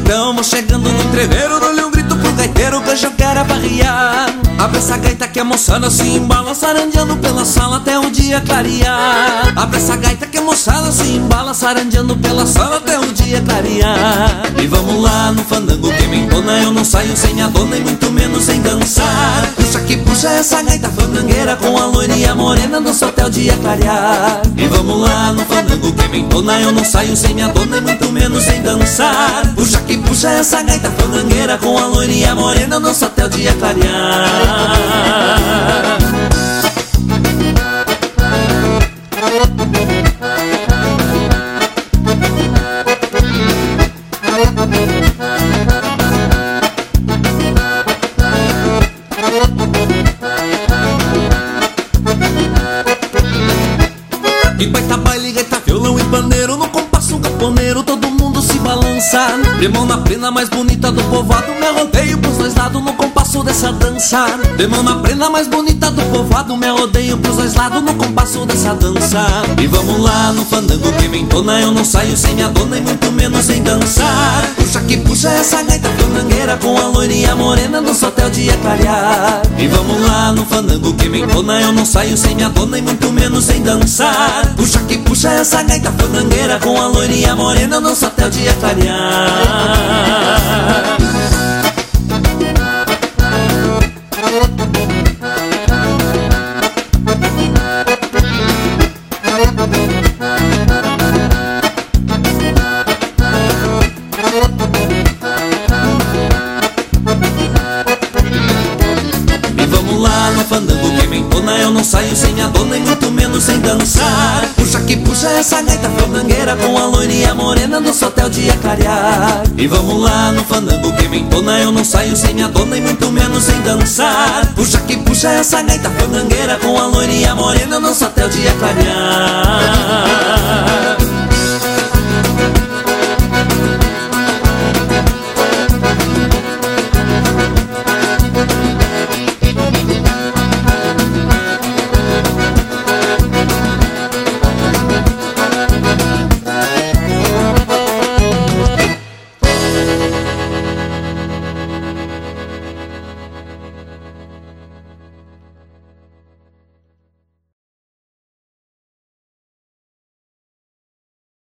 Então vou chegando no entreveiro, dou-lhe um grito pro gaiteiro que hoje eu quero abarrear. Abre essa gaita que a moçada se embala, sarandeando pela sala até o dia clarear. Abre essa gaita que a moçada se embala, sarandeando pela sala até o dia clarear. E vamos lá no fandango que me entona, eu não saio sem minha dona e muito menos sem dançar. Puxa que puxa essa gaita fandangueira, com a loira e a morena dança até o dia clarear. E vamos lá no fandango que me entona, eu não saio sem minha dona e muito menos sem dançar. Puxa que puxa essa gaita fandangueira, com a loira e a morena dança até o dia clarear. E baita baile, gaita, violão e pandeiro, no compasso caponeiro todo mundo se balança. De mão na prenda mais bonita do povoado, me rodeio pros dois lados no compasso dessa dança. De mão na prenda mais bonita do povoado, me rodeio pros dois lados no compasso dessa dança. E vamos lá no fandango que me entona, eu não saio sem minha dona e muito menos sem dançar. Puxa que puxa essa gaita fandangueira, com a loira e a morena dança até o dia clarear. E vamos lá no fandango que me entona, eu não saio sem minha dona e muito menos sem dançar. Puxa que puxa essa gaita fandangueira, com a loira e a morena dança até o dia clarear. E vamos lá no fandango que me entona, eu não saio sem minha dona e muito menos sem dançar. Puxa que puxa essa gaita fandangueira, com a loira e a morena dança até o dia clarear. E vamos lá no fandango que me entona, eu não saio sem minha dona e muito menos sem dançar. Puxa que puxa essa gaita fandangueira, com a loira e a morena dança até o dia clarear.